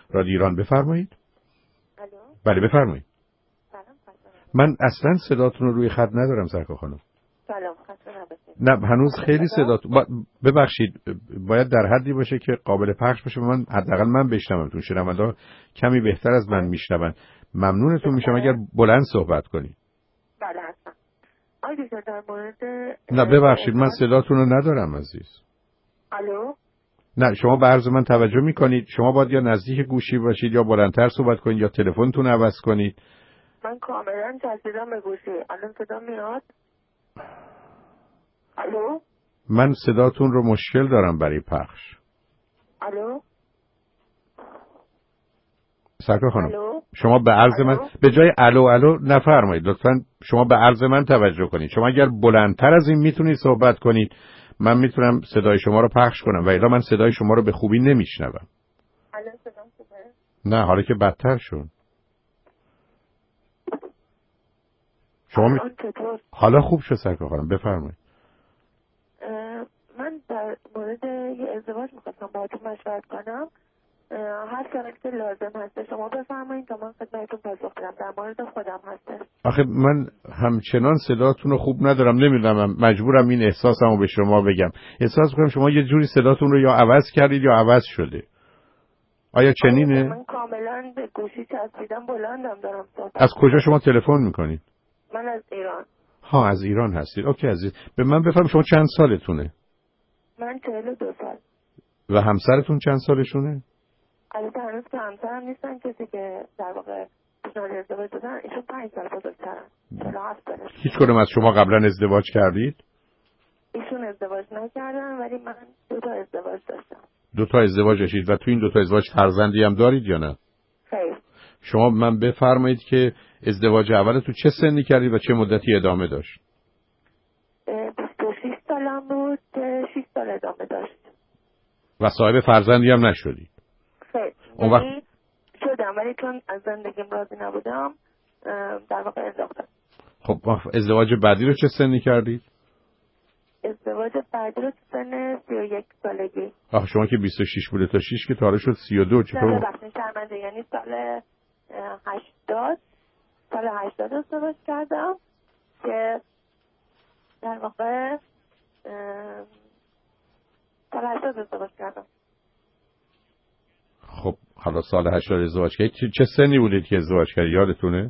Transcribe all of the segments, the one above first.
رادیو ایران. بفرمایید. الو. بله بفرمایید. سلام. من اصلا صداتون رو روی خط ندارم سرکار خانم. سلام. خسته نباشید. نه هنوز خیلی صداتون ببخشید باید در حدی باشه که قابل پخش باشه. من حداقل من بشنومتون. شنوندا کمی بهتر از من میشنون. ممنونتون میشم اگر بلند صحبت کنید. بله هستم. آقای دکتر در مورد نه ببخشید من صداتون رو ندارم عزیز. الو. نه شما به عرض من توجه میکنید. شما باید یا نزدیک گوشی باشید یا بلندتر صحبت کنید یا تلفنتون عوض کنید. من کاملا چسبیدم به گوشی. الان صدا میاد؟ الو. من صداتون رو مشکل دارم برای پخش. الو. سرکار خانم الو. شما به عرض من به جای الو نفرمایید لطفاً. شما به عرض من توجه کنید. شما اگر بلندتر از این میتونید صحبت کنید من میتونم صدای شما رو پخش کنم و الا من صدای شما رو به خوبی نمیشنوم. الان صدام خوبه؟ نه حالا که بدتر شد. شما حالا خوب شد سرکار خانم بفرمایید. من در مورد یه ازدواج میخواستم باهاتون مشورت کنم. هر شرایطی لازم هست شما بفرمایید تا من خدمتتون پاسخ بدم. در مورد خودم هست. آخه من همچنان صداتون رو خوب ندارم. نمیدونم مجبورم این احساسمو به شما بگم. احساس می‌کنم شما یه جوری صداتون رو یا عوض کردید یا عوض شده. آیا چنینه؟ من کاملا به گوشی چسبیدم بلندم دارم صحبت. از کجا شما تلفن میکنید؟ من از ایران. ها از ایران هستید. اوکی عزیز. به من بفرمایید شما چند سالتونه؟ من 42 سال. و همسرتون چند سالشونه؟ البته هنوز که همسرم نیستن. کسی که در واقع پیشنهاد ازدواج دادن ایشون 5 سال بزرگترن. 47 سالشون. هیچ کدوم از شما قبلا ازدواج کردید؟ ایشون ازدواج نکردن ولی من 2 تا ازدواج داشتم. 2 تا ازدواج داشتید و تو این 2 تا ازدواج فرزندی هم دارید یا نه؟ خیر. شما من بفرمایید که ازدواج اول تو چه سنی کردید و چه مدتی ادامه داشت؟ 26 سالم بود که 6 سال ادامه داشت. و صاحب فرزندی هم نشدید؟ خیر. اون وقت شدم ولی چون از زندگیم راضی نبودم در واقع انداختم. خب ازدواج بعدی رو چه سنی کردید؟ ازدواج بعدی رو سن 31 سالگی. شما که 26 بوده تا 6 که تاره شد 32. چطور؟ ببخشید شرمنده. یعنی سال 80 ازدواج کردم که در واقع سال 80 ازدواج کردم. خب حالا سال 80 ازدواج کردید. چه سنی بودید که ازدواج کردید یادتونه؟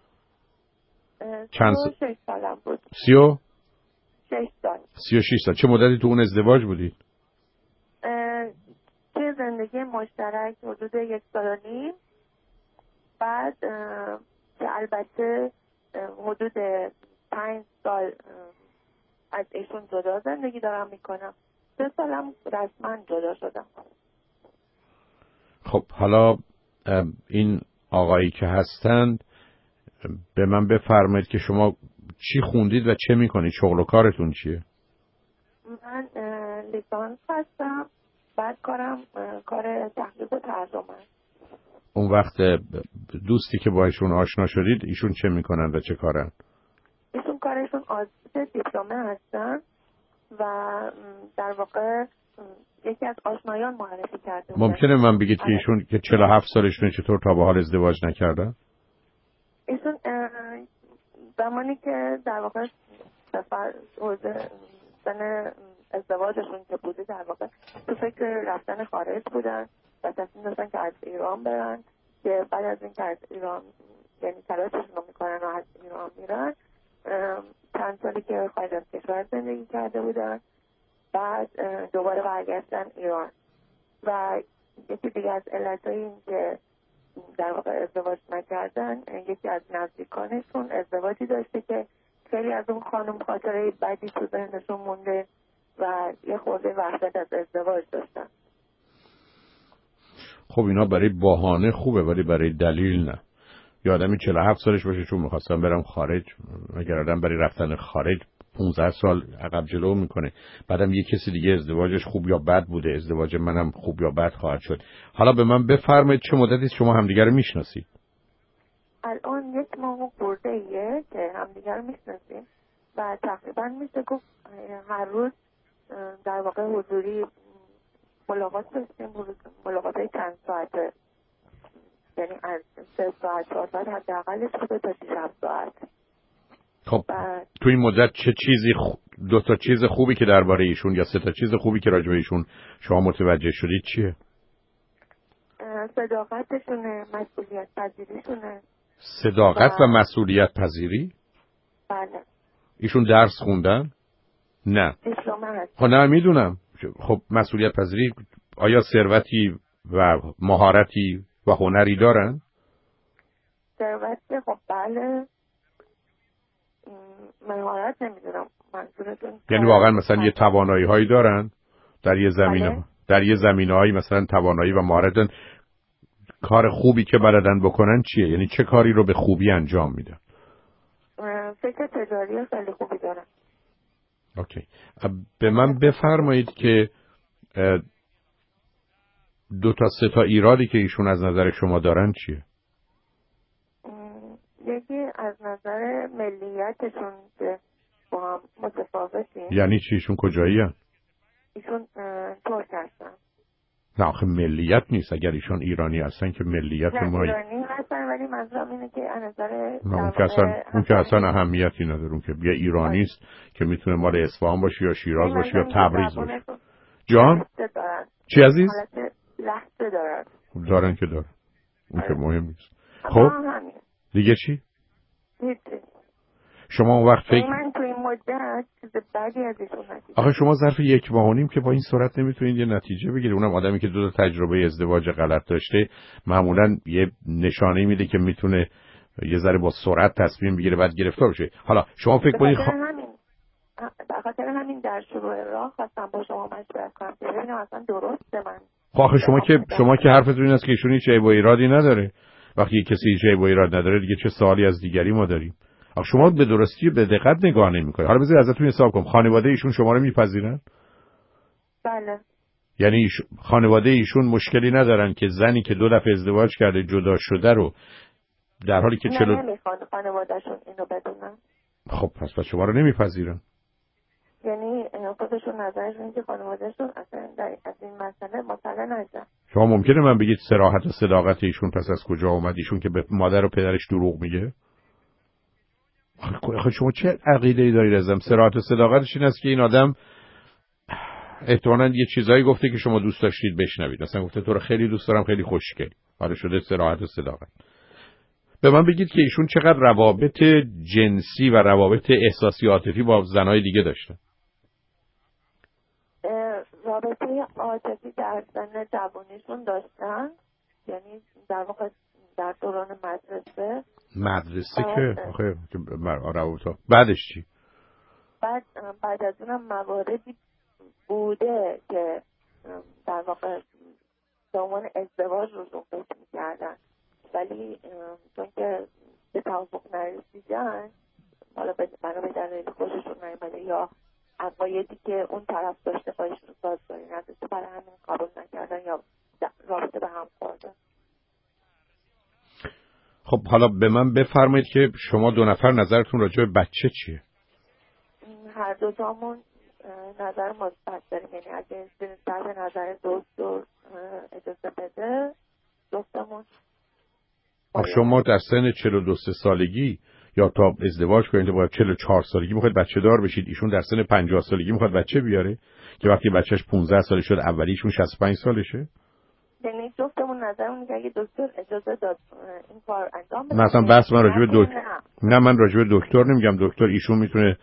چند 36 سالم بود. 36 سال. 36 سال. چه مدتی تو اون ازدواج بودید؟ که زندگی مشترک حدود 1 سال و نیم. بعد که البته حدود 5 سال از ایشون جدا زندگی دارم میکنم. 3 سالم رسما جدا شدم. خب حالا این آقایی که هستند به من بفرمایید که شما چی خوندید و چه میکنید؟ شغل و کارتون چیه؟ من لیسانس هستم. بعد کارم کار تحقیق و ترجمه. اون وقت دوستی که با ایشون آشنا شدید ایشون چه میکنن و چه کارن؟ ایشون کارشون آزمون دیپلمه هستن و در واقع یکی از آشنایان معرفی کرده. ممکنه من بگید که ایشون که 47 سالشونه چطور تا به حال ازدواج نکردن؟ ایشون زمانی که در واقع سن ازدواجشون که بوده در واقع تو فکر رفتن خارج بودن و تصمیم داشتن که از ایران برن که بعد از این که از ایران یعنی تلاششون رو میکنن و از ایران میرن چند سالی که خارج از کشور زندگی کرده بودن. بعد دوباره برگشتن ایران و یکی دیگه از علتای این که در واقع ازدواج نکردن یکی از نزدیکانشون ازدواجی داشته که خیلی از اون خانم خاطره بدی تو ذهنشون مونده و یه خورده وحشت از ازدواج داشتن. خب اینا برای بهانه خوبه ولی برای دلیل نه. یه آدمی 47 سالش باشه چون میخواستم برم خارج، اگر آدم برای رفتن خارج 15 سال عقب جلو میکنه، بعدم یه کسی دیگه ازدواجش خوب یا بد بوده، ازدواج منم خوب یا بد خواهد شد. حالا به من بفرمایید چه مدتی شما همدیگه رو میشناسید؟ الان 1 ماه خورده ایه که همدیگه رو میشناسیم و تقریبا میشه گفت هر روز در واقع حضوری ملاقات داشتیم. ملاقاتای چند ساعته. یعنی از 3 ساعت 4 ساعت حداقلش بوده تا 6 ساعت. خب تو این مدت چه چیزی 2 تا چیز خوبی که درباره ایشون یا 3 تا چیز خوبی که راجع به ایشون شما متوجه شدید چیه؟ صداقتشونه، مسئولیت پذیریشونه. صداقت و مسئولیت پذیری؟ بله. ایشون درس خوندن؟ نه. دیپلم هست. خب نه میدونم. خب مسئولیت پذیری آیا ثروتی و مهارتی و هنری دارن؟ ثروت خب بله. مهارت نمیدونم منظورتون. یعنی واقعا مثلا یه توانایی هایی دارن در یه زمینه بله. در یه زمینه‌ای مثلا توانایی و مهارت دارن. کار خوبی که بلدن بکنن چیه؟ یعنی چه کاری رو به خوبی انجام میدن؟ فکر تجاری خیلی خوبی دارن. اوکی. به من بفرمایید که 2 تا 3 تا ایرادی که ایشون از نظر شما دارن چیه؟ یکی از نظر ملیتشون که با هم متفاوتیم. یعنی چی؟ ایشون کجایی هستن؟ ایشون ترک هستن. نه آخه ملیت نیست. اگر ایشون ایرانی هستن که ملیت نه ما ایرانی هستن ولی منظورم اینه که از نظر اون که اصلا اهمیتی نداره. اون که یه ایرانی است که میتونه مال اصفهان باشه یا شیراز باشه یا تبریز باشه. جان؟ چی عزیز؟ لحظه دارن که دارن. اون که مهم نیست. خب دیگه چی؟ شما اون وقت فکر من تو این مدت چیز بدی ازشون ندیدم. آخه شما ظرف 1 ماه و نیم که با این سرعت نمیتونید یه نتیجه بگیرید. اونم آدمی که 2 تا تجربه ازدواج غلط داشته معمولا یه نشانه میده که میتونه یه ذره با سرعت تصمیم بگیره بعد گرفتار بشه. حالا شما فکر کنید به خاطر همین در شروع راه خواستم با شما مشورت کنم ببینم اصلا درسته من. آخه شما که حرفتون این است که ایشون هیچ عیب و ایرادی نداره. وقتی کسی هیچ عیب و ایراد نداره دیگه چه سوالی از دیگری ما داریم؟ آخه شما به درستی به دقت نگاه نمی‌کنید. حالا بذارید ازتون حساب کنم. خانواده ایشون شما رو میپذیرن؟ بله. یعنی خانواده ایشون مشکلی ندارن که زنی که 2 دفعه ازدواج کرده جدا شده رو در حالی که نمیخوان خانواده‌شون اینو بدونن. خب پس شما رو نمیپذیرن. یعنی خودشون نظرشون که خانواده‌شون اصلا از این مسئله مطلع نشدن. شما ممکنه من بگید صراحت و صداقت ایشون پس از کجا اومد؟ ایشون که به مادر و پدرش دروغ میگه؟ خب شما چه عقیده‌ای دارید ازم؟ صراحت و صداقتش این است که این آدم احتمالاً یه چیزایی گفته که شما دوست داشتید بشنوید. مثلا گفته تو رو خیلی دوست دارم، خیلی خوشگلی. حالا شده صراحت و صداقت. به من بگید که ایشون چقدر روابط جنسی و روابط احساسی عاطفی با زنای دیگه داشتن؟ رابطه عاطفی در سن جوانیشون داشتن، یعنی در واقع در دوران مدرسه که آخه روابط بعدش چی؟ بعد از اونم مواردی بوده که در واقع به عنوان ازدواج رو فکر می‌کردن ولی چون که به توافق نرسیدن حالا برای به دلیل خوششون نیامده یا عقایدی که اون طرف داشته با ایشون سازگاری نداشته برای همین قبول نکردن یا رابطه به هم خورده. خب حالا به من بفرمایید که شما 2 نفر نظرتون راجع به بچه چیه؟ هر دو تامون نظر مثبت داریم، یعنی اگه در نظر دکتر اجازه بده جفتمون. شما در سن 42 سالگی یا تا ازدواج کنید باید 44 سالگی میخواید بچه دار بشید. ایشون در سن 50 سالگی میخواد بچه بیاره که وقتی بچهش 15 سالش شد اولیشون 65 سالشه. یعنی جفتمون نظرمون که اگه دکتر اجازه داد این کار انجام بده. مثلا بحث من راجع به دکتر نه من راجع به دکتر نمیگم. دکتر ایشون میتونه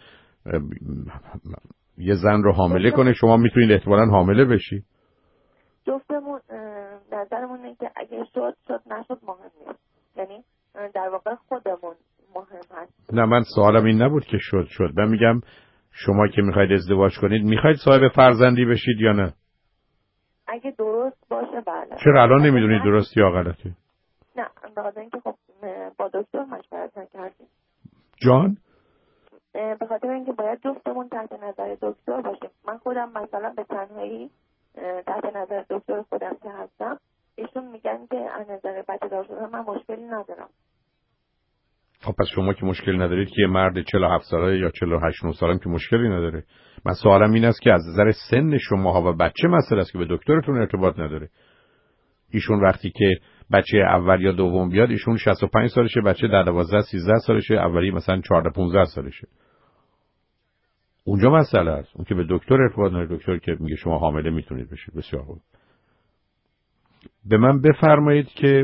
یه زن رو حامله کنه، شما میتونید احتمالاً حامله بشی. جفتمون نظرمون اینه که اگه شد نشد مهم نیست، یعنی در واقع خودمون مهم هست. نه من سوالم این نبود که شد. من میگم شما که میخواید ازدواج کنید میخواید صاحب فرزندی بشید یا نه؟ اگه درست باشه بله. چرا الان نمیدونید درست یا غلطه؟ نه به خاطر اینکه خب با دکتر مشورت نکردیم. جان؟ به خاطر اینکه باید جفتمون تحت نظر دکتر باشیم. من خودم مثلا به تنهایی تحت نظر دکتر خودم که هستم، ایشون میگن که از نظر بچه دار شدن من مشکلی ندارم. خب پس شما که مشکلی ندارید که یه مرد 47 ساله یا 48 سالم که مشکلی نداره. من سوالم این است که از نظر سن شماها و بچه مسئله است که به دکترتون ارتباط نداره. ایشون وقتی که بچه اول یا دوم بیاد ایشون 65 سالشه، بچه 12 13 سالشه، اولی مثلا 14 15 سالشه. اونجا مسئله است. اون که به دکتر ارتباط نداره، دکتر که میگه شما حامله میتونید بشید. بسیار خوب. به من بفرمایید که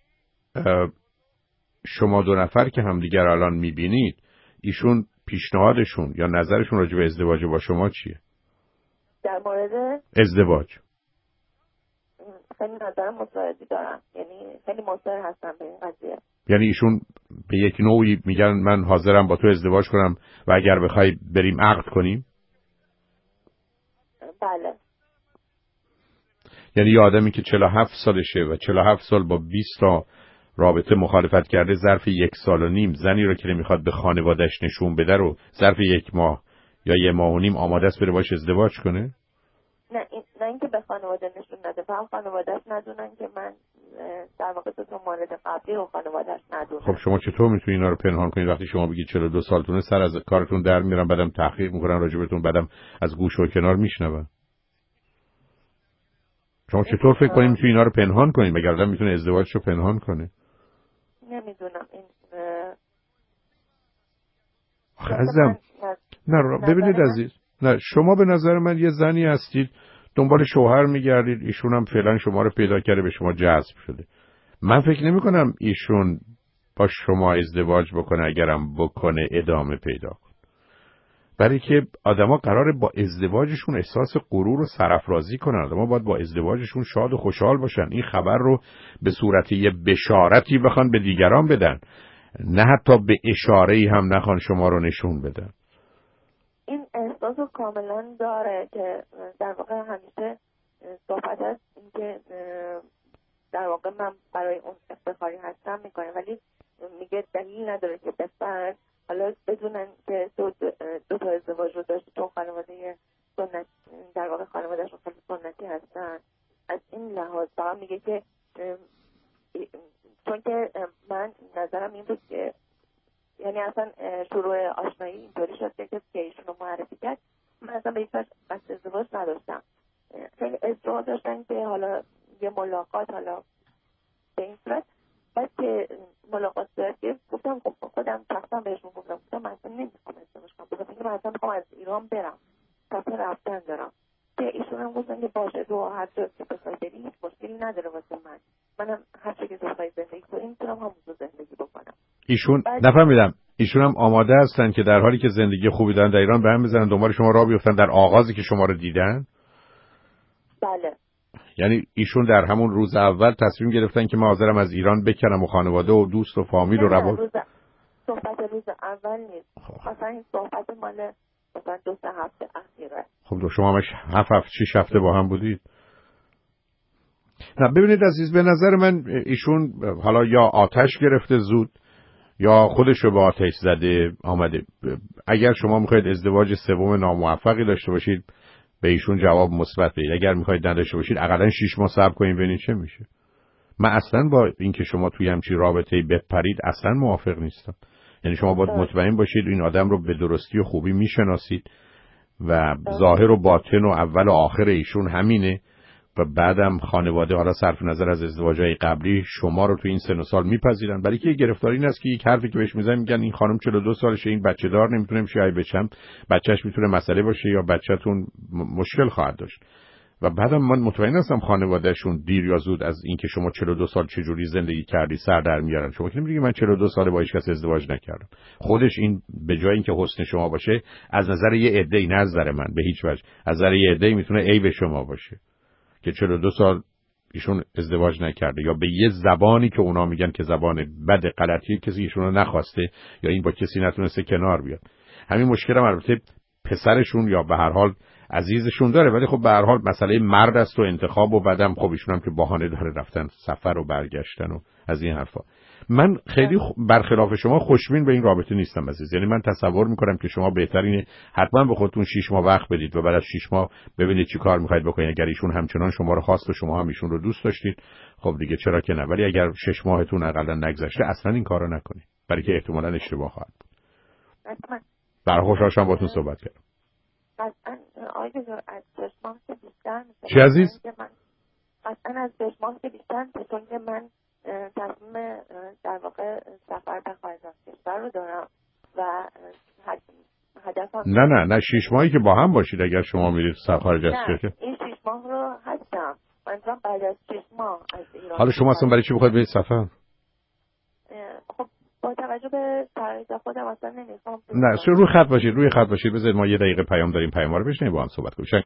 شما دو نفر که همدیگر الان میبینید، ایشون پیشنهادشون یا نظرشون راجع به ازدواج با شما چیه؟ در مورد ازدواج خیلی نظر مساعدی دارم، یعنی خیلی مصر هستم به این قضیه. یعنی ایشون به یک نوعی میگن من حاضرم با تو ازدواج کنم و اگر بخوای بریم عقد کنیم؟ بله. یعنی یه آدمی که 47 سالشه و 47 سال با 20 تا رابطه مخالفت کرده، ظرف 1 سال و نیم زنی رو که نمیخواد به خانواده‌اش نشون بده رو ظرف 1 ماه یا 1 ماه و نیم آماده است بره باش ازدواج کنه؟ نه اینکه به خانواده نشون نده، فقط خانواده‌اش ندونن که من در واقع تو مورد قبلی رو خانواده‌اش ندونن. خب شما چطور میتونید اینا رو پنهان کنید وقتی شما بگید 42 سالتونه، سر از کارتون در میارن، بعدم تحقیق میکنن راجبتون، بعدم از گوش و کنار میشنون؟ شما چطور فکر کنید میتونید اینا رو پنهان کنید؟ مگر آدم میتونه ازدواجش رو پنهان کنه؟ نمیدونم این عزیزم نه ببینید عزیز، نه شما به نظر من یه زنی هستید دنبال شوهر میگردید، ایشون هم فعلا شما رو پیدا کرده به شما جذب شده. من فکر نمی کنم ایشون با شما ازدواج بکنه، اگرم بکنه ادامه پیدا کنه. برای که آدما قراره با ازدواجشون احساس غرور و سرافرازی کنن، آدما باید با ازدواجشون شاد و خوشحال باشن، این خبر رو به صورت یه بشارتی بخوان به دیگران بدن، نه حتی به اشاره‌ای هم نخوان شما رو نشون بدن. این احساس رو کاملا داره که در واقع همیشه صحبت است این که در واقع من برای اون افتخاری هستم میکنه، ولی میگه دلیل نداره که بفرد حالا بدونن که دو تا ازدواج رو داشت، تو خانواده سنت در واقع خانوادهشون خیلی سنتی هستن. از این لحاظ فقط میگه که چون که من نظرم این بود که یعنی اصلا شروع آشنایی اینطوری شد که کسی که ایشون رو معرفی کرد، من اصلا به هیچ وجه قصد ازدواج نداشتم. خیلی اصرار داشتن که حالا یه ملاقات، حالا به این صورت. بعد که ملاقات صورت گرفت گفتم خب خودم شخصا بهشون گفتم من اصلا نمیخوام ازدواج کنم، بخاطر من اصلا میخوام از ایران برم، سفر رفتن دارم. که ایشون هم گفتن که باشه تو هر جا که بخوای بری هیچ مشکلی نداره واسه منم هر جا که بخوای زندگی کنی میتونم همونجا زندگی بکنم. ایشون نفهمیدم ایشون هم آماده هستن که در حالی که زندگی خوبی دارن در ایران به هم بزنن دنبال شما راه بیفتن در آغازی که شما رو دیدن؟ بله. یعنی ایشون در همون روز اول تصمیم گرفتن که من حاضرم از ایران بکنم و خانواده و دوست و فامیل و روابط. صحبت روز اول نیست، مثلا این صحبت مال مثلا 2-3 هفته اخیره. خب شما همش 7-6 هفته با هم بودید؟ نه ببینید عزیز، به نظر من ایشون حالا یا آتش گرفته زود یا خودش رو به آتش زده آمده. اگر شما میخواید ازدواج سوم ناموفقی داشته باشید به ایشون جواب مثبت بدید، اگر میخواید نداشته باشید حداقل 6 ماه صبر کنید ببینید چه میشه. من اصلا با اینکه شما توی همچین رابطه‌ای بپرید اصلا موافق نیستم. یعنی شما باید مطمئن باشید این آدم رو به درستی و خوبی میشناسید و ظاهر و باطن و اول و آخر ایشون همینه و بعدم خانواده حالا صرف نظر از ازدواجهای قبلی شما رو تو این سن و سال میپذیرن. برای که گرفتاری این است که یک حرفی که بهش میزنن میگن این خانم 42 سالشه، این بچه دار نمیتونه بشه، ای بچم بچهش میتونه مسئله باشه یا بچه‌تون مشکل خواهد داشت. و بعدم من مطمئن هستم خانوادهشون دیر یا زود از اینکه شما 42 سال چه جوری زندگی کردی سر در میارن. شما که نمیگی من 42 ساله با هیچ کس ازدواج نکردم. خودش این به جای اینکه حسن شما باشه از نظر یه عده‌ای، نه از نظر من به هیچ وجه، از نظر یه عده‌ای میتونه عیب شما باشه که 42 سال ایشون ازدواج نکرده یا به یه زبانی که اونا میگن که زبان بد غلطی کسی ایشون رو نخواسته یا این با کسی نتونسته کنار بیاد. همین مشکل هم البته پسرشون یا به هر حال عزیزشون داره، ولی خب به هر حال مسئله مرد است و انتخاب و بعدم خب ایشون هم که بهانه داره رفتن سفر و برگشتن و از این حرفا. من خیلی برخلاف شما خوشبین به این رابطه نیستم عزیز. یعنی من تصور میکنم که شما بهترینه حتما به خودتون 6 ماه وقت بدید و بعد از 6 ماه ببینید چی کار میخواید بکنید. اگر ایشون همچنان شما رو خواست و شما هم ایشون رو دوست داشتید خب دیگه چرا که نه، ولی اگر 6 ماهتون حداقل نگذشته اصلا این کارو نکنید برای که احتمالاً اشتباه خواهد بود. برای خوشحال شدم باهاتون صحبت کردم. قطعاً آقای دکتر از چشمام که بیشتر چی عزیز؟ قطعاً از چشمام که بیشتر چون که من رو دارم و هدفم نه 6 ماهی که با هم باشید اگر شما میرید خارج از کشور. این 6 ماه رو هستم منظورم بعد از 6 ماه از ایران. حالا شما اصلا برای چی بخواید برید سفر؟ خب با توجه به شرایط خودم اصلا نمیخوام. نه روی خط باشید بذارید ما یه دقیقه پیام داریم، پیام رو بشنویم با هم صحبت کنیم.